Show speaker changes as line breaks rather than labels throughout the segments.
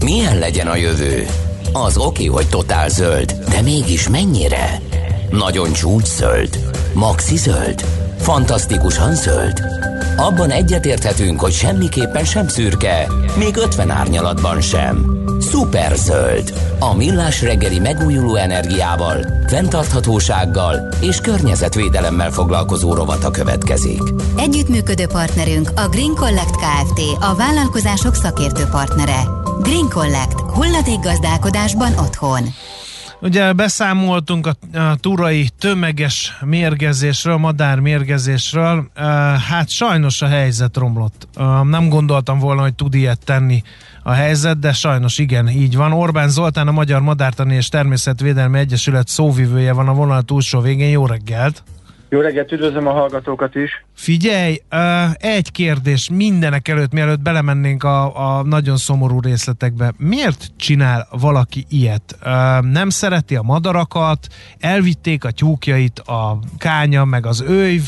Milyen legyen a jövő? Az oké, hogy totál zöld, de mégis mennyire? Nagyon csúcszöld? Maxi zöld? Fantasztikusan zöld? Abban egyetérthetünk, hogy semmiképpen sem szürke, még 50 árnyalatban sem. Szuper zöld. A Millás reggeli megújuló energiával, fenntarthatósággal és környezetvédelemmel foglalkozó rovata következik.
Együttműködő partnerünk a Green Collect Kft., a vállalkozások szakértő partnere. Green Collect. Hulladékgazdálkodásban otthon.
Ugye beszámoltunk a turai tömeges mérgezésről, madármérgezésről. Hát sajnos a helyzet romlott. Nem gondoltam volna, hogy tud ilyet tenni a helyzet, de sajnos igen, így van. Orbán Zoltán, a Magyar Madártani és Természetvédelmi Egyesület szóvivője van a vonal túlsó végén. Jó reggelt!
Jó reggelt, üdvözlöm a hallgatókat is!
Figyelj, egy kérdés mindenek előtt, mielőtt belemennénk a nagyon szomorú részletekbe. Miért csinál valaki ilyet? Nem szereti a madarakat, elvitték a tyúkjait a kánya meg az őjv,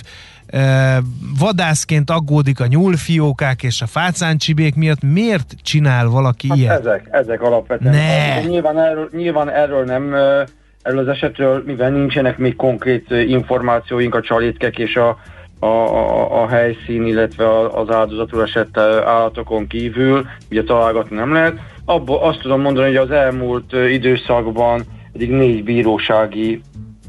vadászként aggódik a nyúlfiókák és a fácáncsibék miatt. Miért csinál valaki ilyet?
Ezek alapvetően. Nyilván erről nem... Erről az esetről, mivel nincsenek még konkrét információink a csalétkek és a helyszín, illetve az áldozatul esett állatokon kívül, ugye találgatni nem lehet. Abból azt tudom mondani, hogy az elmúlt időszakban eddig 4 bírósági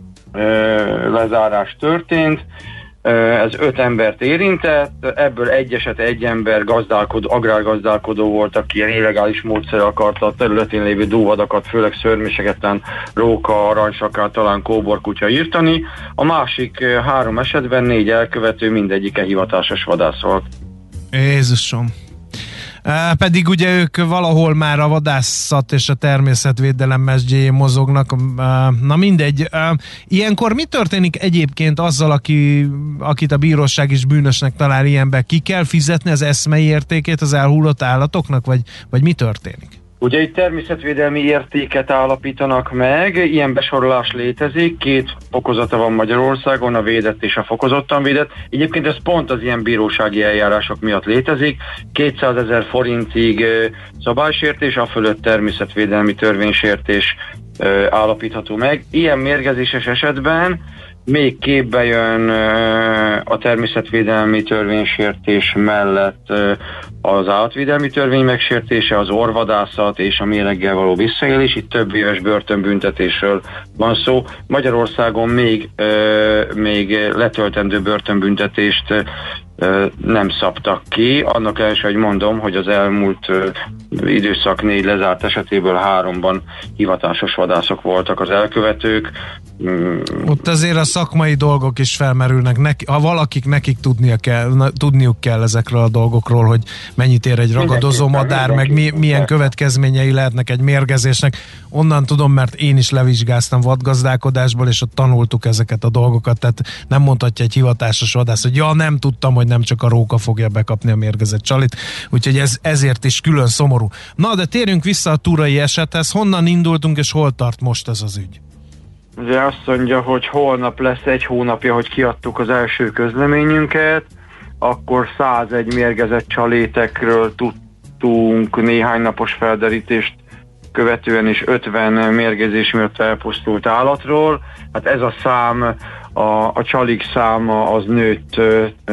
lezárás történt. Ez 5 embert érintett, ebből egy ember agrárgazdálkodó volt, aki ilyen illegális módszerrel akarta a területén lévő dúvadakat, főleg szörméseket, róka, aranysakát, talán kóborkutya írtani. A másik 3 esetben 4 elkövető, mindegyike hivatásos vadász volt.
Jézusom! Pedig ugye ők valahol már a vadászat és a természetvédelem mesdjéjén mozognak. Na mindegy. Ilyenkor mi történik egyébként azzal, akit a bíróság is bűnösnek talál ilyenbe? Ki kell fizetni az eszmei értékét az elhullott állatoknak, vagy mi történik?
Ugye itt természetvédelmi értéket állapítanak meg, ilyen besorolás létezik, 2 fokozata van Magyarországon, a védett és a fokozottan védett. Egyébként ez pont az ilyen bírósági eljárások miatt létezik, 200 000 forintig szabálysértés, a fölött természetvédelmi törvénysértés állapítható meg. Ilyen mérgezéses esetben még képbe jön a természetvédelmi törvénysértés mellett az állatvédelmi törvény megsértése, az orvadászat és a méreggel való visszaélés. Itt több éves börtönbüntetésről van szó. Magyarországon még letöltendő börtönbüntetést nem szabtak ki. Annak első, hogy mondom, hogy az elmúlt időszak 4 lezárt esetéből 3-ban hivatásos vadászok voltak az elkövetők.
Ott azért a szakmai dolgok is felmerülnek. Ha valakik nekik tudniuk kell ezekről a dolgokról, hogy mennyit ér egy ragadozó madár, meg milyen következményei lehetnek egy mérgezésnek. Onnan tudom, mert én is levizsgáztam vadgazdálkodásból, és ott tanultuk ezeket a dolgokat, tehát nem mondhatja egy hivatásos vadász, hogy nem tudtam, hogy nem csak a róka fogja bekapni a mérgezett csalit, úgyhogy ezért is külön szomorú. Na, de térjünk vissza a turai esethez. Honnan indultunk, és hol tart most ez az ügy?
Ugye azt mondja, hogy holnap lesz 1 hónapja, hogy kiadtuk az első közleményünket, akkor 101 mérgezett csalétekről tudtunk néhány napos felderítést követően is 50 mérgezés miatt elpusztult állatról. Hát ez a szám, a csalik száma az nőtt,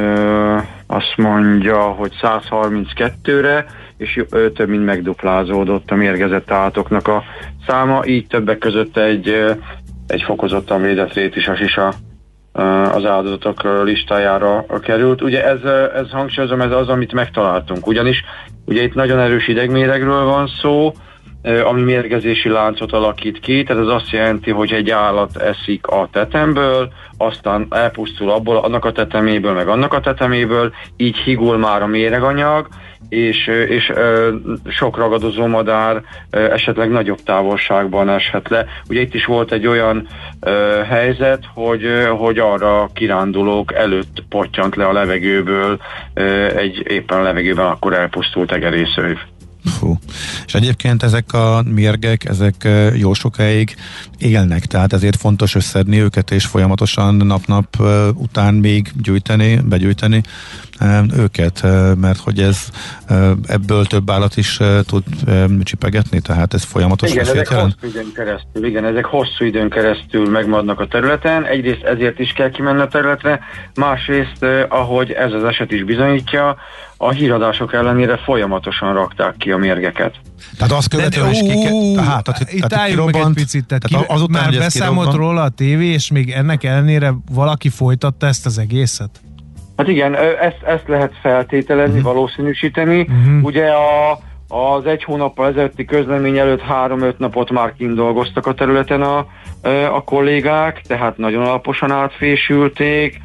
azt mondja, hogy 132-re, és több mint megduplázódott a mérgezett állatoknak a száma, így többek között egy fokozottan védett rétisas is az áldozatok listájára került. Ugye ez hangsúlyozom, ez az, amit megtaláltunk. Ugyanis ugye itt nagyon erős idegméregről van szó, ami mérgezési láncot alakít ki, tehát ez azt jelenti, hogy egy állat eszik a tetemből, aztán elpusztul abból, annak a teteméből, meg annak a teteméből, így higul már a méreganyag, és sok ragadozó madár esetleg nagyobb távolságban eshet le. Ugye itt is volt egy olyan helyzet, hogy arra kirándulók előtt pottyant le a levegőből éppen a levegőben akkor elpusztult egerészőjv.
Fú. És egyébként ezek a mérgek, ezek jó sokáig élnek, tehát ezért fontos összedni őket, és folyamatosan nap-nap után még begyűjteni őket, mert hogy ez ebből több állat is tud csipegetni, tehát ez folyamatos veszélyt jelent.
Ezek hosszú időn keresztül megmaradnak a területen, egyrészt ezért is kell kimenni a területre, másrészt, ahogy ez az eset is bizonyítja, a híradások ellenére folyamatosan rakták ki a mérgeket.
Tehát azt követően is
itt álljunk meg egy picit, tehát már beszámolt róla a tévé, és még ennek ellenére valaki folytatta ezt az egészet?
Hát igen, ezt lehet feltételezni, valószínűsíteni. Ugye az egy hónappal ezelőtti közlemény előtt 3-5 napot már kint dolgoztak a területen a kollégák, tehát nagyon alaposan átfésülték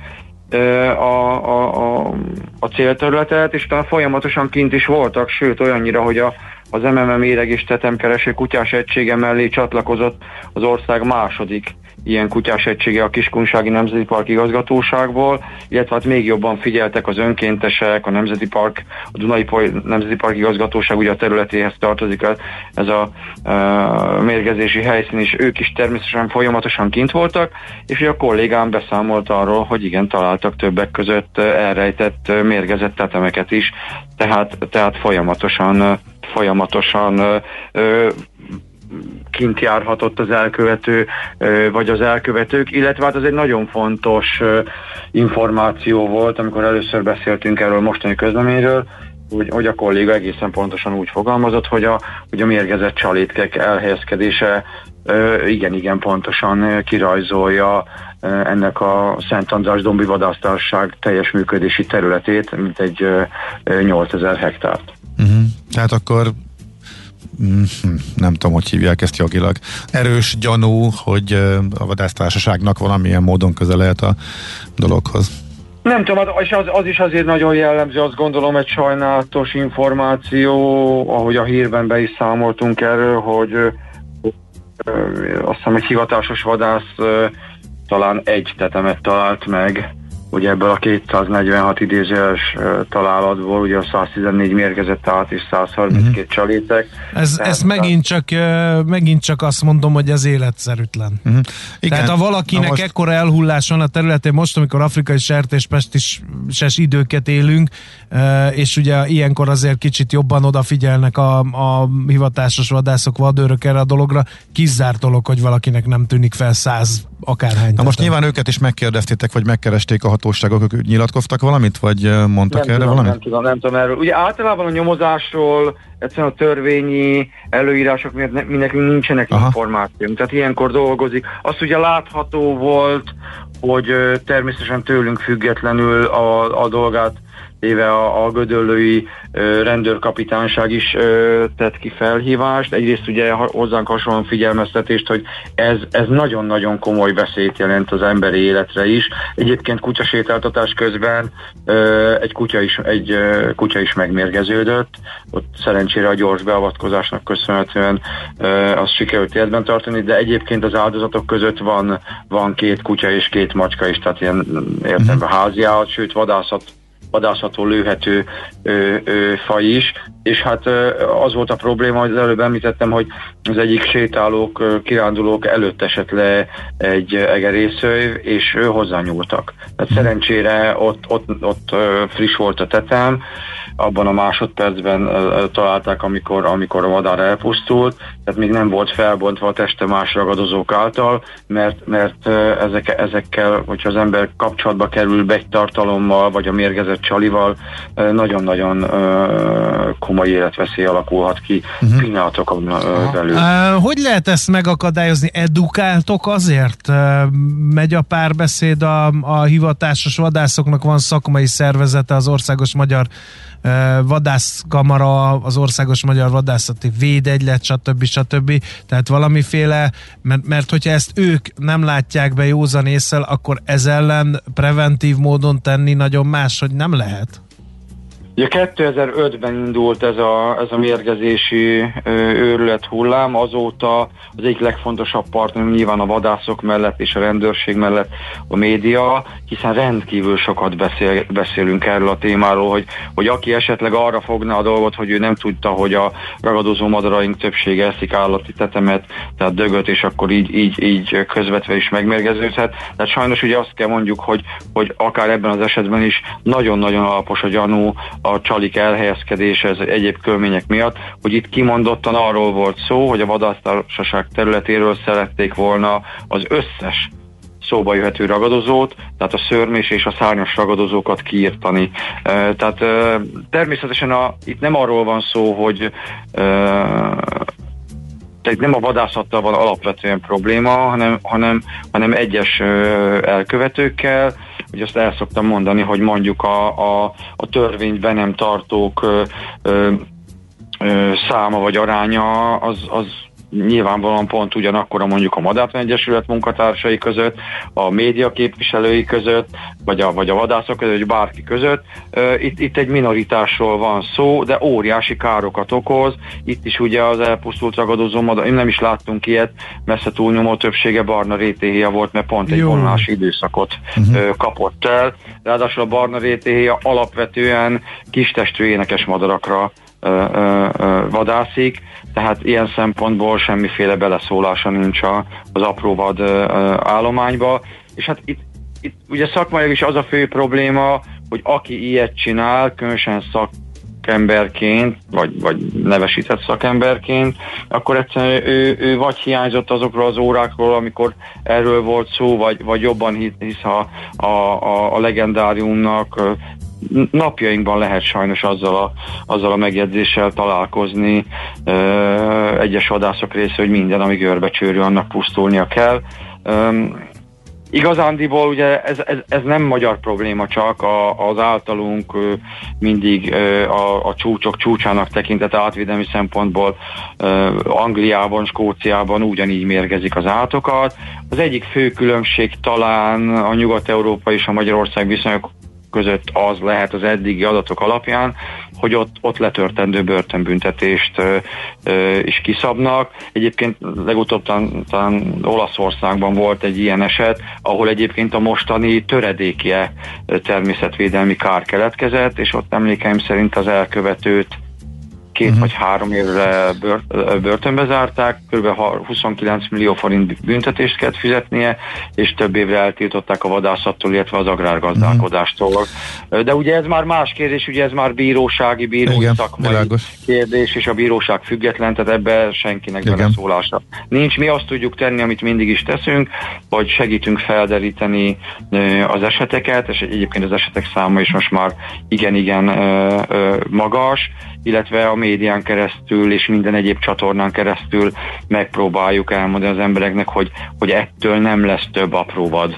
a célterületet, és talán folyamatosan kint is voltak, sőt olyannyira, hogy az MMM éreg és tetemkereső kutyás egysége mellé csatlakozott az ország második ilyen kutyás egysége a Kiskunsági Nemzeti Park igazgatóságból, illetve hát még jobban figyeltek az önkéntesek, a Nemzeti Park, a Dunai Nemzeti Park igazgatóság ugye a területéhez tartozik ez a mérgezési helyszín, és ők is természetesen folyamatosan kint voltak, és ugye a kollégám beszámolt arról, hogy igen, találtak többek között elrejtett mérgezett tetemeket is, tehát folyamatosan kint járhatott az elkövető, vagy az elkövetők, illetve hát az egy nagyon fontos információ volt, amikor először beszéltünk erről a mostani közleményről, hogy a kolléga egészen pontosan úgy fogalmazott, hogy a mérgezett csalétkek elhelyezkedése igen pontosan kirajzolja ennek a Szent András Dombi Vadásztársaság teljes működési területét, mint egy 8000 hektárt.
Tehát akkor nem tudom, hogy hívják ezt jogilag. Erős gyanú, hogy a vadásztársaságnak valamilyen módon köze lehet a dologhoz.
Nem tudom, és az is azért nagyon jellemző, azt gondolom, egy sajnálatos információ, ahogy a hírben be is számoltunk erről, hogy azt hiszem egy hivatásos vadász talán egy tetemet talált meg, ugye ebből a 246 idézőjeles találatból, ugye a 114 mérgezett állat és 132 csalétek.
Ez megint csak azt mondom, hogy ez életszerűtlen. Igen. Tehát ha valakinek ekkora elhullás van a területén, most, amikor afrikai sertéspestis időket élünk, és ugye ilyenkor azért kicsit jobban odafigyelnek a hivatásos vadászok, vadőrök erre a dologra, kizárt dolog, hogy valakinek nem tűnik fel 100 akárhány.
Na most nyilván őket is megkérdeztétek, vagy megkeresték a hatóságok, ők nyilatkoztak valamit, vagy mondtak erre valamit?
Nem tudom erről. Ugye általában a nyomozásról egyszerűen a törvényi előírások miatt nekünk nincsenek információk. Tehát ilyenkor dolgozik. Az ugye látható volt, hogy természetesen tőlünk függetlenül a dolgát éve a gödöllői rendőrkapitányság is tett ki felhívást. Egyrészt ugye hozzánk hasonlóan figyelmeztetést, hogy ez nagyon-nagyon komoly veszélyt jelent az emberi életre is. Egyébként kutyasétáltatás közben egy kutya is megmérgeződött. Ott szerencsére a gyors beavatkozásnak köszönhetően azt sikerült életben tartani, de egyébként az áldozatok között van 2 kutya és 2 macska is, tehát ilyen értelemben háziállat, sőt vadászható, lőhető faj is, és hát az volt a probléma, hogy az előbb említettem, hogy az egyik sétálók, kirándulók előtt esett le egy egerészőv, és hozzányúltak. Tehát szerencsére ott friss volt a tetem, abban a másodpercben találták, amikor a madár elpusztult, tehát még nem volt felbontva a teste más ragadozók által, mert ezekkel, hogyha az ember kapcsolatba kerül begytartalommal, vagy a mérgezett csalival, nagyon-nagyon komoly életveszély alakulhat ki pillanatokon belül.
Hogy lehet ezt megakadályozni? Edukáltok azért? Megy a párbeszéd a hivatásos vadászoknak, van szakmai szervezete, az Országos Magyar Vadászkamara, az Országos Magyar Vadászati Védegylet, stb. Tehát valamiféle, mert hogyha ezt ők nem látják be józan ésszel, akkor ez ellen preventív módon tenni nagyon máshogy nem lehet?
Ugye 2005-ben indult ez a mérgezési őrület hullám, azóta az egyik legfontosabb partner nyilván a vadászok mellett és a rendőrség mellett a média, hiszen rendkívül sokat beszélünk erről a témáról, hogy aki esetleg arra fogná a dolgot, hogy ő nem tudta, hogy a ragadozó madaraink többsége eszik állati tetemet, tehát dögöt, és akkor így közvetve is megmérgeződhet. Tehát sajnos ugye azt kell mondjuk, hogy akár ebben az esetben is nagyon-nagyon alapos a gyanú a csalik elhelyezkedése ez egyéb körülmények miatt, hogy itt kimondottan arról volt szó, hogy a vadásztársaság területéről szerették volna az összes szóba jöhető ragadozót, tehát a szörmés és a szárnyas ragadozókat kiírtani. Tehát természetesen itt nem arról van szó, hogy tehát nem a vadászattal van alapvetően probléma, hanem egyes elkövetőkkel. Ugye azt el szoktam mondani, hogy mondjuk a törvényben nem tartók száma vagy aránya az nyilvánvalóan pont ugyanakkor mondjuk a Madártani Egyesület munkatársai között, a média képviselői között, vagy a vadászok között, vagy bárki között. Itt egy minoritásról van szó, de óriási károkat okoz. Itt is ugye az elpusztult ragadozó madár, nem is láttunk ilyet, messze túlnyomó többsége barna rétéhéja volt, mert pont egy vonulási időszakot kapott el. Ráadásul a barna rétéhéja alapvetően kistestű énekes madarakra vadászik, tehát ilyen szempontból semmiféle beleszólása nincs az apróvad állományba, és hát itt ugye szakmailag is az a fő probléma, hogy aki ilyet csinál, különösen szakemberként, vagy nevesített szakemberként, akkor egyszerűen ő vagy hiányzott azokról az órákról, amikor erről volt szó, vagy jobban hisz a legendáriumnak. Napjainkban lehet sajnos azzal a megjegyzéssel találkozni egyes vadászok része, hogy minden, ami görbecsőrű, annak pusztulnia kell. Igazándiból ugye ez nem magyar probléma, csak az általunk mindig a csúcsok csúcsának tekintett átvédelmi szempontból Angliában, Skóciában ugyanígy mérgezik az állatokat. Az egyik fő különbség talán a Nyugat-Európa és a Magyarország viszonyok között az lehet az eddigi adatok alapján, hogy ott letörtendő börtönbüntetést is kiszabnak. Egyébként legutóbb talán Olaszországban volt egy ilyen eset, ahol egyébként a mostani töredékje természetvédelmi kár keletkezett, és ott emlékeim szerint az elkövetőt 2 vagy 3 évre börtönbe zárták, kb. 29 millió forint büntetést kellett fizetnie, és több évre eltiltották a vadászattól, illetve az agrárgazdálkodástól. De ugye ez már más kérdés, ugye ez már bírói szakmai kérdés, és a bíróság független, tehát ebben senkinek beleszólása nincs. Mi azt tudjuk tenni, amit mindig is teszünk, hogy segítünk felderíteni az eseteket, és egyébként az esetek száma is most már igen magas, illetve a médián keresztül és minden egyéb csatornán keresztül megpróbáljuk elmondani az embereknek, hogy ettől nem lesz több apróvad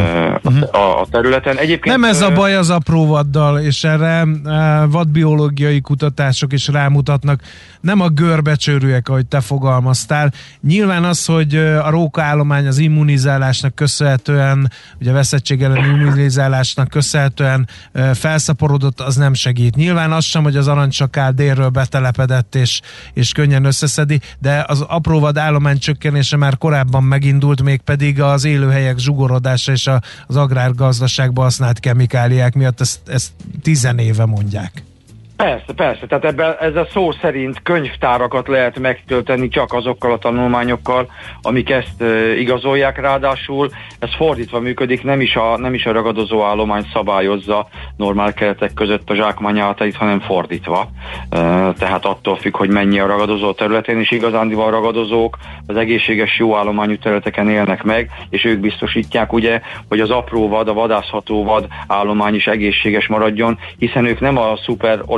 a területen. Egyébként,
nem ez a baj az apróvaddal, és erre vadbiológiai kutatások is rámutatnak, nem a görbecsőrűek, ahogy te fogalmaztál. Nyilván az, hogy a rókaállomány az immunizálásnak köszönhetően, ugye a veszettség elleni immunizálásnak köszönhetően felszaporodott, az nem segít. Nyilván az sem, hogy az aranysakál délről betelepedett és könnyen összeszedi, de az apróvad állomány csökkenése már korábban megindult, mégpedig az élőhelyek zsugorodása és az agrárgazdaságban használt kemikáliák miatt ezt 10 éve mondják.
Persze, tehát ezzel szó szerint könyvtárakat lehet megtölteni csak azokkal a tanulmányokkal, amik ezt igazolják, ráadásul ez fordítva működik, nem is a ragadozó állomány szabályozza normál keretek között a zsákmányállatait, hanem fordítva. Tehát attól függ, hogy mennyi a ragadozó területén, és igazándiban a ragadozók az egészséges jó állományú területeken élnek meg, és ők biztosítják ugye, hogy az apró vad, a vadászható vad állomány is egészséges maradjon, hiszen ők nem a szuper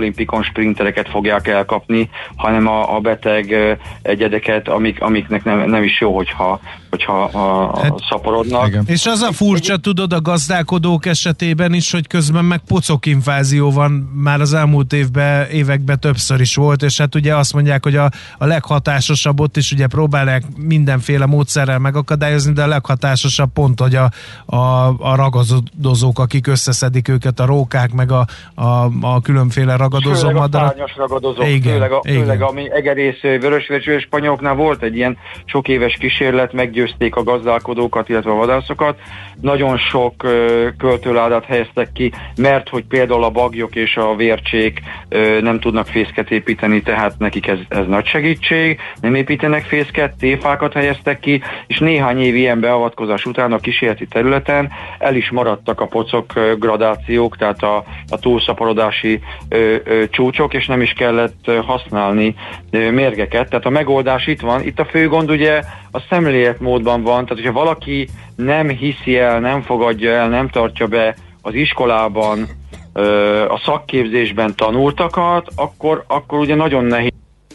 paralimpikon sprintereket fogják elkapni, hanem a beteg egyedeket, amiknek nem is jó, hogyha szaporodnak.
Igen. És az a furcsa, tudod, a gazdálkodók esetében is, hogy közben meg pocokinfázió van, már az elmúlt években többször is volt, és hát ugye azt mondják, hogy a leghatásosabb, ott is ugye próbálják mindenféle módszerrel megakadályozni, de a leghatásosabb pont, hogy a ragadozók, akik összeszedik őket, a rókák, meg a különféle ragadozó madarak.
Főleg a szárnyas ragadozók, főleg ami egerész vörösverső spanyoloknál volt egy ilyen sok éves kísérlet, meggyőzték a gazdálkodókat, illetve a vadászokat. Nagyon sok költőládát helyeztek ki, mert hogy például a baglyok és a vércsék nem tudnak fészket építeni, tehát nekik ez nagy segítség, nem építenek fészket, téfákat helyeztek ki, és néhány év ilyen beavatkozás után a kísérleti területen el is maradtak a pocok gradációk, tehát a túlszaporodási csúcsok, és nem is kellett használni mérgeket. Tehát a megoldás itt van. Itt a fő gond ugye a szemléletmódban van, tehát hogyha valaki nem hiszi el, nem fogadja el, nem tartja be az iskolában a szakképzésben tanultakat, akkor ugye nagyon nehéz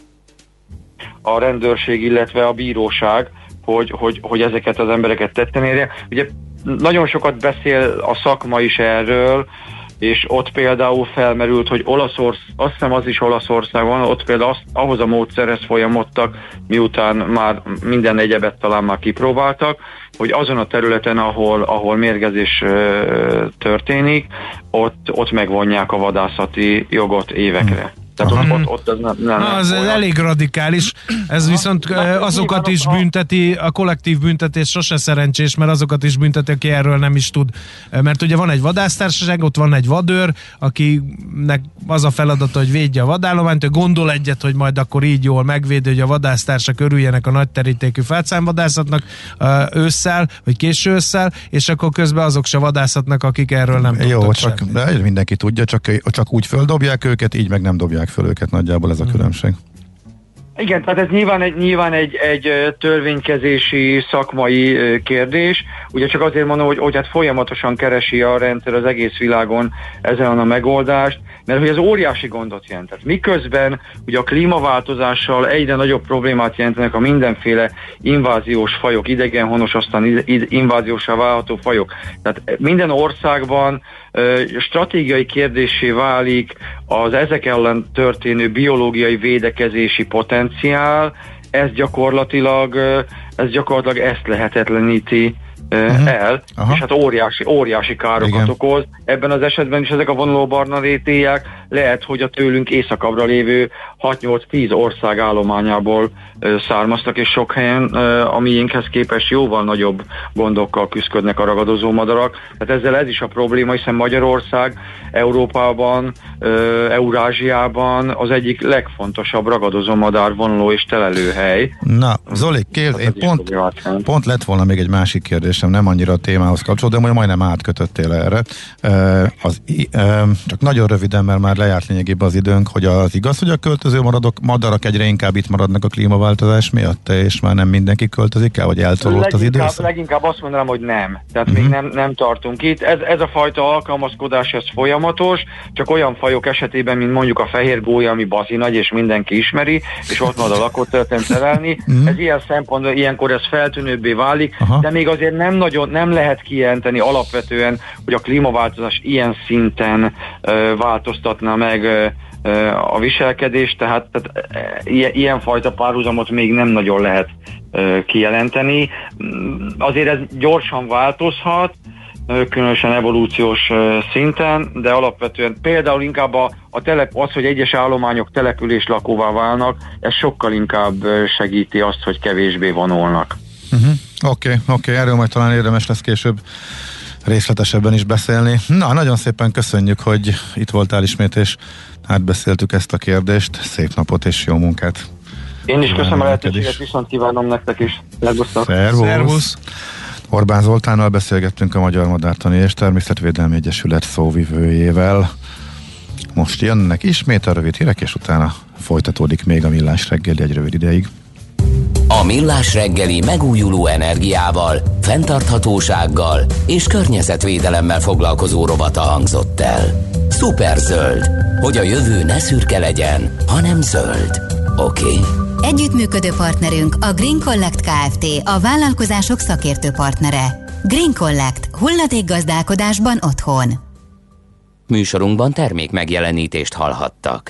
a rendőrség, illetve a bíróság, hogy ezeket az embereket tetten érje. Ugye nagyon sokat beszél a szakma is erről, és ott például felmerült, hogy azt hiszem az is Olaszországon, ott például ahhoz a módszerhez folyamodtak, miután már minden egyebet talán már kipróbáltak, hogy azon a területen, ahol mérgezés történik, ott megvonják a vadászati jogot évekre. Tehát ott az
elég radikális. Ez viszont azokat is bünteti, a kollektív büntetés sose szerencsés, mert azokat is bünteti, aki erről nem is tud. Mert ugye van egy vadásztársaság, ott van egy vadőr, akinek az a feladata, hogy védje a vadállományt, ő gondol egyet, hogy majd akkor így jól megvédi, hogy a vadásztársak örüljenek a nagy terítékű fácánvadászatnak ősszel, vagy késő ősszel, és akkor közben azok se vadászatnak, akik erről nem tudtak.
Jó, csak mindenki tudja, csak úgy földobják őket, így meg nem dobják föl őket, nagyjából ez a különbség.
Igen, tehát ez nyilván egy törvénykezési, szakmai kérdés. Ugye csak azért mondom, hogy hát folyamatosan keresi a rendszer az egész világon ezen a megoldást, mert hogy ez óriási gondot jelent. Tehát miközben ugye a klímaváltozással egyre nagyobb problémát jelentenek a mindenféle inváziós fajok, idegenhonos, aztán inváziósá válható fajok. Tehát minden országban stratégiai kérdéssé válik az ezek ellen történő biológiai védekezési potenciál, ez gyakorlatilag ezt lehetetleníti el, és hát óriási károkat okoz. Ebben az esetben is ezek a vonulóbarna rétélyek lehet, hogy a tőlünk északabbra lévő 6-8-10 ország állományából származtak, és sok helyen a miénkhez képest jóval nagyobb gondokkal küzdködnek a ragadozó madarak. Tehát ezzel ez is a probléma, hiszen Magyarország Európában, Eurázsiában az egyik legfontosabb ragadozó madár vonuló és telelőhely.
Na, Zoli, pont lett volna még egy másik kérdésem, nem annyira a témához kapcsolódó, de majdnem átkötöttél erre. Csak nagyon röviden, mert már lejárt lényegében az időnk, hogy az igaz, hogy a költöző madarak egyre inkább itt maradnak a klímaváltozás miatt, és már nem mindenki költözik el, vagy eltolódott az időszak?
Leginkább azt mondanám, hogy nem. Tehát még nem tartunk itt. Ez a fajta alkalmazkodás, ez folyamatos, csak olyan fajok esetében, mint mondjuk a fehér gólya, ami bazinagy, és mindenki ismeri, és ott van a lakótelepen szerelni. Ez ilyen szempontból, ilyenkor ez feltűnőbbé válik, de még azért nem lehet kijelenteni alapvetően, hogy a klímaváltozás ilyen szinten változtatna meg a viselkedést, tehát ilyenfajta párhuzamot még nem nagyon lehet kijelenteni. Azért ez gyorsan változhat, különösen evolúciós szinten, de alapvetően például inkább az, hogy egyes állományok település lakóvá válnak, ez sokkal inkább segíti azt, hogy kevésbé vonulnak.
Oké, erről majd talán érdemes lesz később részletesebben is beszélni. Na, nagyon szépen köszönjük, hogy itt voltál ismét, és átbeszéltük ezt a kérdést. Szép napot és jó munkát!
Én is köszönöm a lehetőséget, viszont kívánom nektek is.
Szervusz! Orbán Zoltánnal beszélgettünk, a Magyar Madártani és Természetvédelmi Egyesület szóvivőjével. Most jönnek ismét a rövid hírek, és utána folytatódik még a Millás reggeli egy rövid ideig.
A Millás reggeli megújuló energiával, fenntarthatósággal és környezetvédelemmel foglalkozó rovata hangzott el. Szuperzöld, hogy a jövő ne szürke legyen, hanem zöld. Oké?
Együttműködő partnerünk a Green Collect Kft. A vállalkozások szakértő partnere. Green Collect. Hulladékgazdálkodásban otthon.
Műsorunkban termék megjelenítést hallhattak.